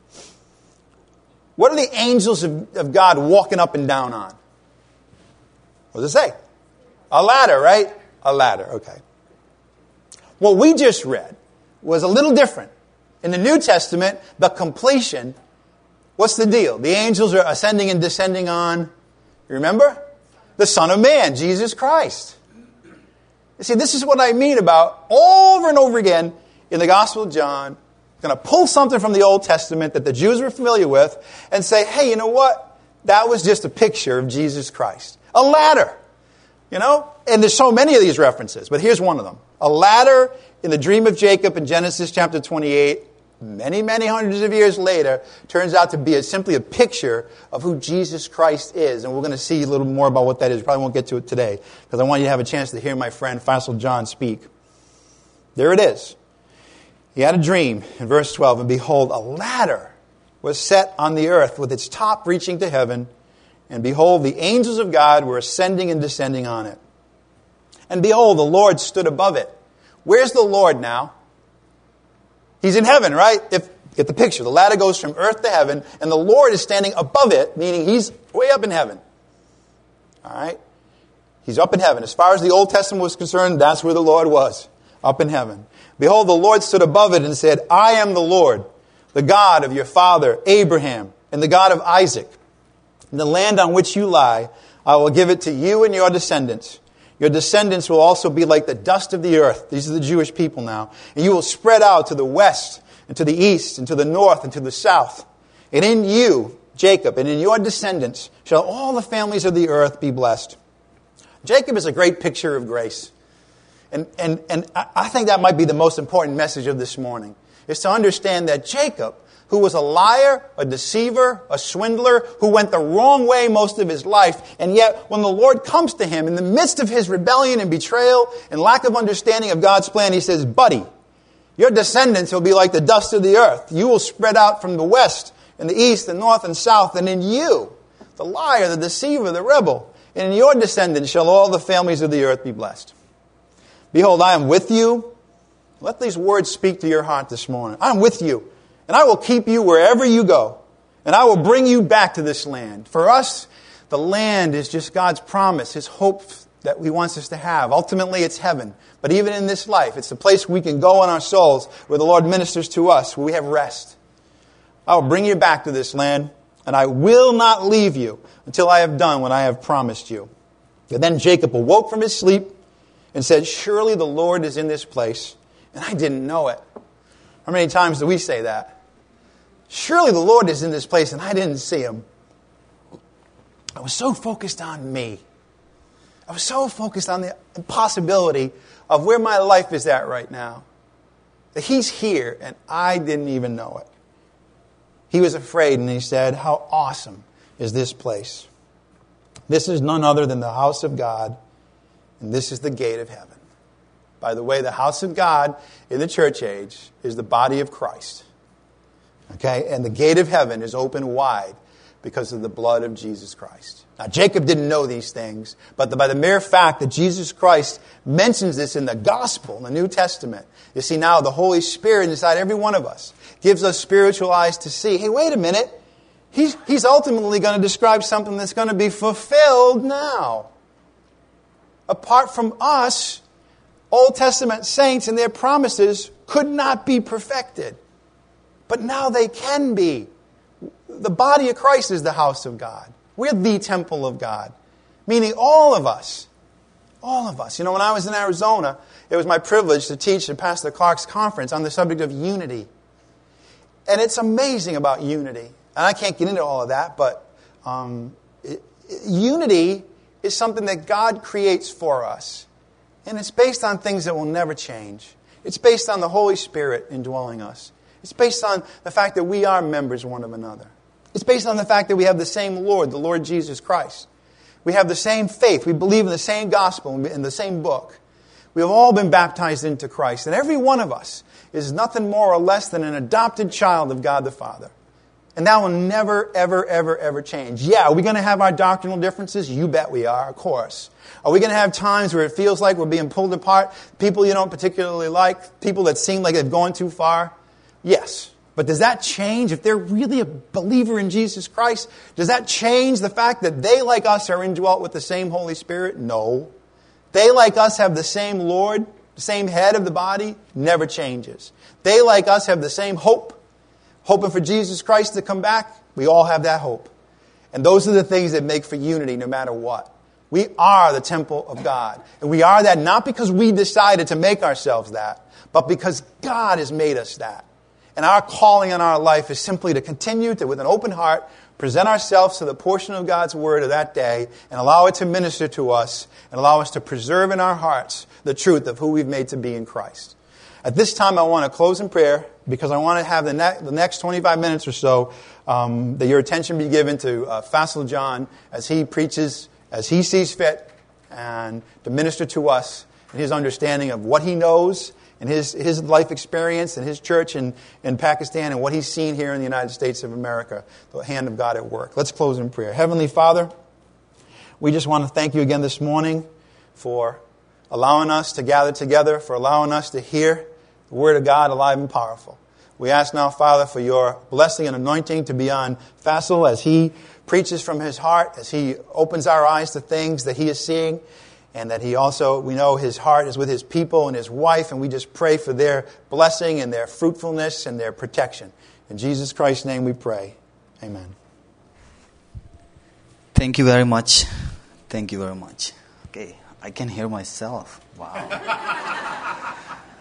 what are the angels of, of God walking up and down on? What does it say? A ladder, right? A ladder, okay. What we just read was a little different. In the New Testament, the completion, what's the deal? The angels are ascending and descending on, you remember? The Son of Man, Jesus Christ. You see, this is what I mean about over and over again in the Gospel of John. Going to pull something from the Old Testament that the Jews were familiar with and say, hey, you know what? That was just a picture of Jesus Christ. A ladder. You know? And there's so many of these references, but here's one of them. A ladder in the dream of Jacob in Genesis chapter twenty-eight, many, many hundreds of years later, turns out to be a, simply a picture of who Jesus Christ is. And we're going to see a little more about what that is. We probably won't get to it today, because I want you to have a chance to hear my friend Faisal John speak. There it is. He had a dream in verse twelve, and behold, a ladder was set on the earth with its top reaching to heaven, and behold, the angels of God were ascending and descending on it. And behold, the Lord stood above it. Where's the Lord now? He's in heaven, right? If get the picture. The ladder goes from earth to heaven, and the Lord is standing above it, meaning He's way up in heaven. All right? He's up in heaven. As far as the Old Testament was concerned, that's where the Lord was, up in heaven. Behold, the Lord stood above it and said, I am the Lord, the God of your father Abraham, and the God of Isaac. And the land on which you lie, I will give it to you and your descendants. Your descendants will also be like the dust of the earth. These are the Jewish people now. And you will spread out to the west, and to the east, and to the north, and to the south. And in you, Jacob, and in your descendants, shall all the families of the earth be blessed. Jacob is a great picture of grace. And, and, and I think that might be the most important message of this morning, is to understand that Jacob, who was a liar, a deceiver, a swindler, who went the wrong way most of his life, and yet when the Lord comes to him in the midst of his rebellion and betrayal and lack of understanding of God's plan, He says, buddy, your descendants will be like the dust of the earth. You will spread out from the west and the east and north and south, and in you, the liar, the deceiver, the rebel, and in your descendants shall all the families of the earth be blessed. Behold, I am with you. Let these words speak to your heart this morning. I am with you, and I will keep you wherever you go, and I will bring you back to this land. For us, the land is just God's promise, His hope that He wants us to have. Ultimately, it's heaven. But even in this life, it's the place we can go in our souls where the Lord ministers to us, where we have rest. I will bring you back to this land, and I will not leave you until I have done what I have promised you. And then Jacob awoke from his sleep and said, surely the Lord is in this place, and I didn't know it. How many times do we say that? Surely the Lord is in this place, and I didn't see Him. I was so focused on me. I was so focused on the impossibility of where my life is at right now, that He's here, and I didn't even know it. He was afraid, and he said, how awesome is this place? This is none other than the house of God, and this is the gate of heaven. By the way, the house of God in the church age is the body of Christ. Okay? And the gate of heaven is open wide because of the blood of Jesus Christ. Now, Jacob didn't know these things, but the, by the mere fact that Jesus Christ mentions this in the gospel, in the New Testament, you see now the Holy Spirit inside every one of us gives us spiritual eyes to see, hey, wait a minute, he's, he's ultimately going to describe something that's going to be fulfilled now. Apart from us, Old Testament saints and their promises could not be perfected. But now they can be. The body of Christ is the house of God. We're the temple of God. Meaning all of us. All of us. You know, when I was in Arizona, it was my privilege to teach at Pastor Clark's conference on the subject of unity. And it's amazing about unity. And I can't get into all of that, but um, it, it, unity is something that God creates for us. And it's based on things that will never change. It's based on the Holy Spirit indwelling us. It's based on the fact that we are members one of another. It's based on the fact that we have the same Lord, the Lord Jesus Christ. We have the same faith. We believe in the same gospel, in the same book. We have all been baptized into Christ. And every one of us is nothing more or less than an adopted child of God the Father. And that will never, ever, ever, ever change. Yeah, are we going to have our doctrinal differences? You bet we are, of course. Are we going to have times where it feels like we're being pulled apart? People you don't particularly like? People that seem like they've gone too far? Yes. But does that change if they're really a believer in Jesus Christ? Does that change the fact that they, like us, are indwelt with the same Holy Spirit? No. They, like us, have the same Lord, the same head of the body? Never changes. They, like us, have the same hope, hoping for Jesus Christ to come back? We all have that hope. And those are the things that make for unity no matter what. We are the temple of God. And we are that not because we decided to make ourselves that, but because God has made us that. And our calling in our life is simply to continue to, with an open heart, present ourselves to the portion of God's Word of that day and allow it to minister to us and allow us to preserve in our hearts the truth of who we've made to be in Christ. At this time, I want to close in prayer because I want to have the, ne- the next twenty-five minutes or so um, that your attention be given to uh, Faisal John as he preaches, as he sees fit, and to minister to us in his understanding of what he knows and his, his life experience and his church in, in Pakistan and what he's seen here in the United States of America, the hand of God at work. Let's close in prayer. Heavenly Father, we just want to thank you again this morning for allowing us to gather together, for allowing us to hear the Word of God alive and powerful. We ask now, Father, for your blessing and anointing to be on Faisal as he preaches from his heart, as he opens our eyes to things that he is seeing, and that he also, we know his heart is with his people and his wife, and we just pray for their blessing and their fruitfulness and their protection. In Jesus Christ's name we pray. Amen. Thank you very much. Thank you very much. Okay, I can hear myself. Wow.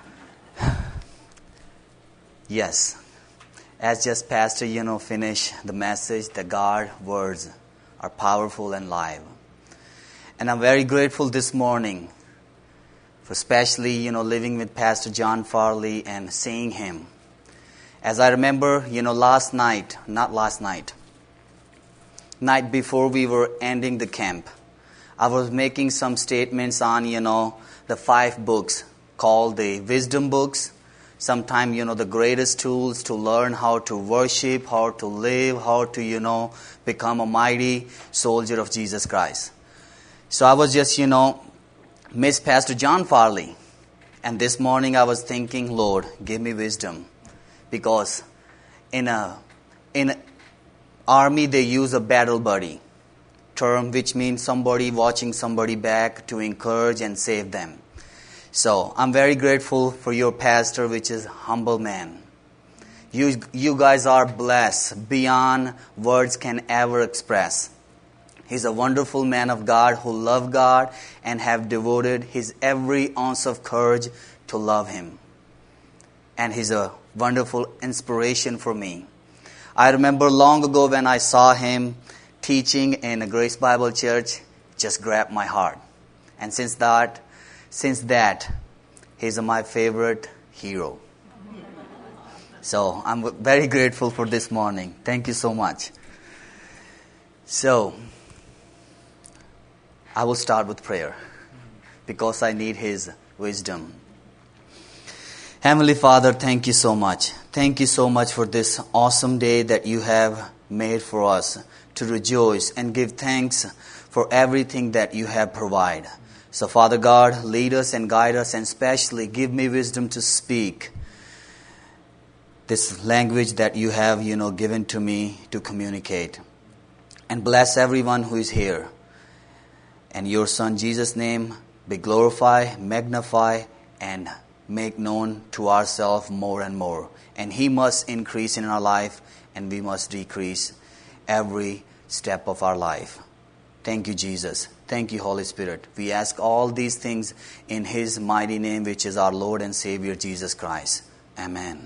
Yes. As just Pastor, you know, finished the message, the God words are powerful and live. And I'm very grateful this morning for especially, you know, living with Pastor John Farley and seeing him. As I remember, you know, last night, not last night, night before we were ending the camp, I was making some statements on, you know, the five books called the wisdom books. Sometimes, you know, the greatest tools to learn how to worship, how to live, how to, you know, become a mighty soldier of Jesus Christ. So I was just, you know, miss Pastor John Farley. And this morning I was thinking, Lord, give me wisdom. Because in a, in a, Army, they use a battle buddy term, which means somebody watching somebody back to encourage and save them. So I'm very grateful for your pastor, which is humble man. You, you guys are blessed beyond words can ever express. He's a wonderful man of God who love God and have devoted his every ounce of courage to love Him. And he's a wonderful inspiration for me. I remember long ago when I saw him teaching in a Grace Bible Church, just grabbed my heart. And since that, since that, he's my favorite hero. So I'm very grateful for this morning. Thank you so much. So, I will start with prayer because I need His wisdom. Heavenly Father, thank you so much. Thank you so much for this awesome day that you have made for us to rejoice and give thanks for everything that you have provided. So, Father God, lead us and guide us, and especially give me wisdom to speak this language that you have, you know, given to me to communicate. And bless everyone who is here. And your Son, Jesus' name, be glorified, magnified, and make known to ourselves more and more. And He must increase in our life, and we must decrease every step of our life. Thank you, Jesus. Thank you, Holy Spirit. We ask all these things in His mighty name, which is our Lord and Savior, Jesus Christ. Amen.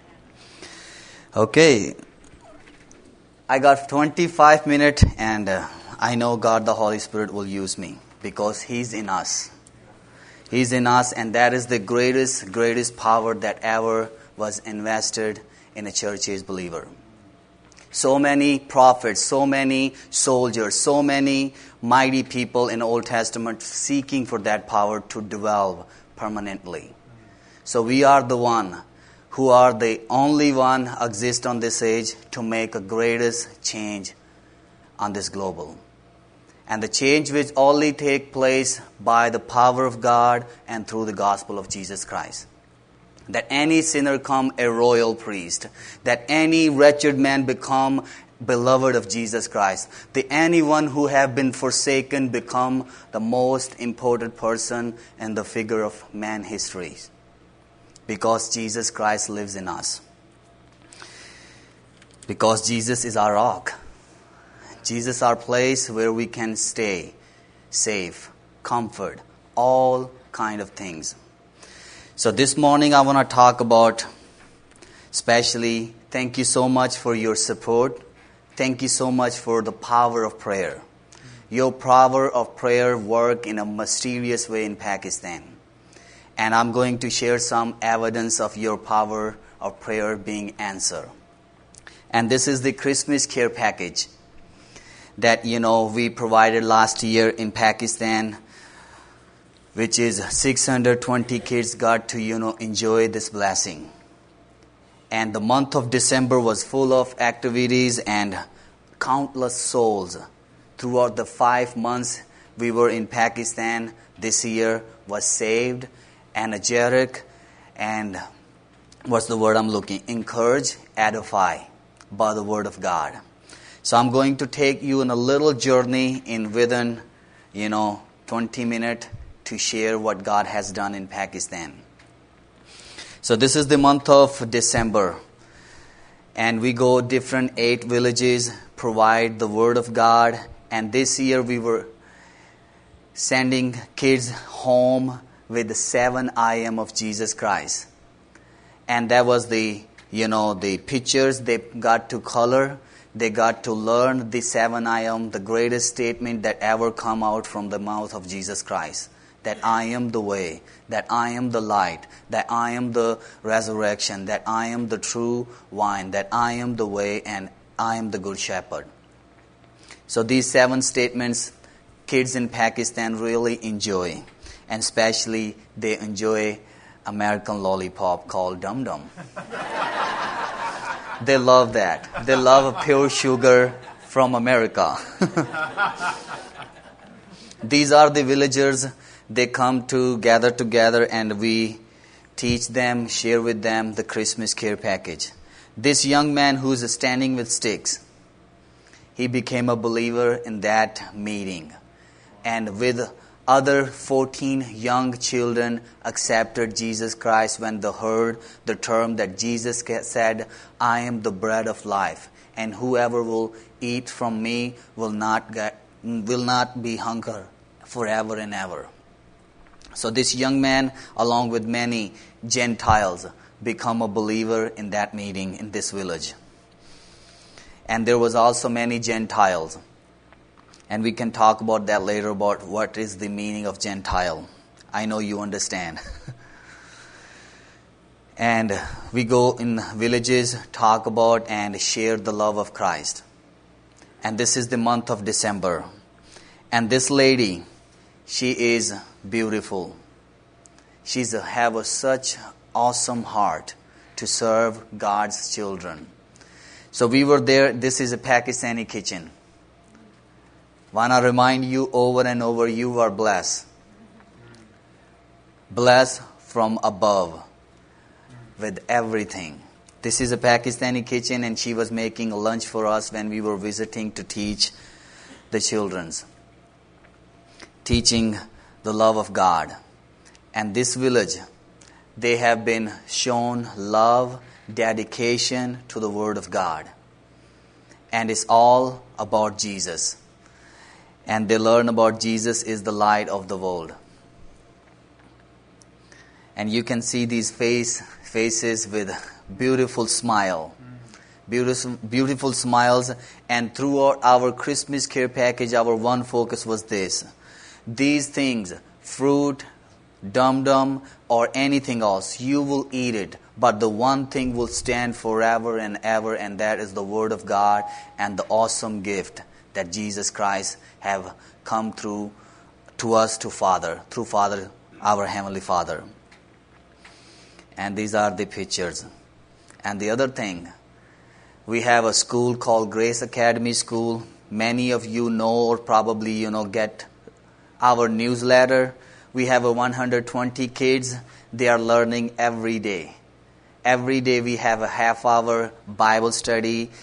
Okay. I got twenty-five minutes, and uh, I know God the Holy Spirit will use me because He's in us. He's in us, and that is the greatest, greatest power that ever was invested in a church's believer. So many prophets, so many soldiers, so many mighty people in the Old Testament seeking for that power to dwell permanently. So we are the one who are the only one exist on this age to make a greatest change on this global. And the change which only take place by the power of God and through the gospel of Jesus Christ. That any sinner come a royal priest. That any wretched man become beloved of Jesus Christ. That anyone who have been forsaken become the most important person in the figure of man history. Because Jesus Christ lives in us. Because Jesus is our rock. Jesus is our place where we can stay, safe, comfort, all kind of things. So this morning I want to talk about, especially, thank you so much for your support. Thank you so much for the power of prayer. Your power of prayer work in a mysterious way in Pakistan. And I'm going to share some evidence of your power of prayer being answered. And this is the Christmas care package that, you know, we provided last year in Pakistan, which is six hundred twenty kids got to, you know, enjoy this blessing. And the month of December was full of activities, and countless souls throughout the five months we were in Pakistan this year was saved, energetic, and what's the word I'm looking? Encourage, edify by the word of God. So I'm going to take you on a little journey in within, you know, twenty minutes to share what God has done in Pakistan. So this is the month of December. And we go different eight villages, provide the word of God. And this year we were sending kids home with the seven I am of Jesus Christ. And that was the, you know, the pictures they got to color. They got to learn the seven I am, the greatest statement that ever come out from the mouth of Jesus Christ. That I am the way, that I am the light, that I am the resurrection, that I am the true wine, that I am the way, and I am the good shepherd. So these seven statements, kids in Pakistan really enjoy. And especially they enjoy American lollipop called Dum Dum. They love that. They love pure sugar from America. These are the villagers. They come to gather together, and we teach them, share with them the Christmas care package. This young man who's standing with sticks, he became a believer in that meeting. And with other fourteen young children accepted Jesus Christ when they heard the term that Jesus said, I am the bread of life, and whoever will eat from me will not get, will not be hunger forever and ever. So this young man, along with many Gentiles, become a believer in that meeting in this village. And there was also many Gentiles. And we can talk about that later, about what is the meaning of Gentile. I know you understand. And we go in villages, talk about and share the love of Christ. And this is the month of December. And this lady, she is beautiful. She's a, have a such awesome heart to serve God's children. So we were there. This is a Pakistani kitchen. Want to remind you over and over, you are blessed. Blessed from above with everything. This is a Pakistani kitchen, and she was making a lunch for us when we were visiting to teach the children's. Teaching the love of God. And this village, they have been shown love, dedication to the Word of God. And it's all about Jesus. And they learn about Jesus is the light of the world. And you can see these face, faces with beautiful smile. Beautiful, beautiful smiles. And throughout our Christmas care package, our one focus was this. These things, fruit, dum-dum, or anything else, you will eat it. But the one thing will stand forever and ever, and that is the Word of God and the awesome gift that Jesus Christ have come through to us to Father, through Father, our Heavenly Father. And these are the pictures. And the other thing, we have a school called Grace Academy School. Many of you know, or probably you know get our newsletter. We have a one hundred twenty kids. They are learning every day. Every day we have a half hour Bible study.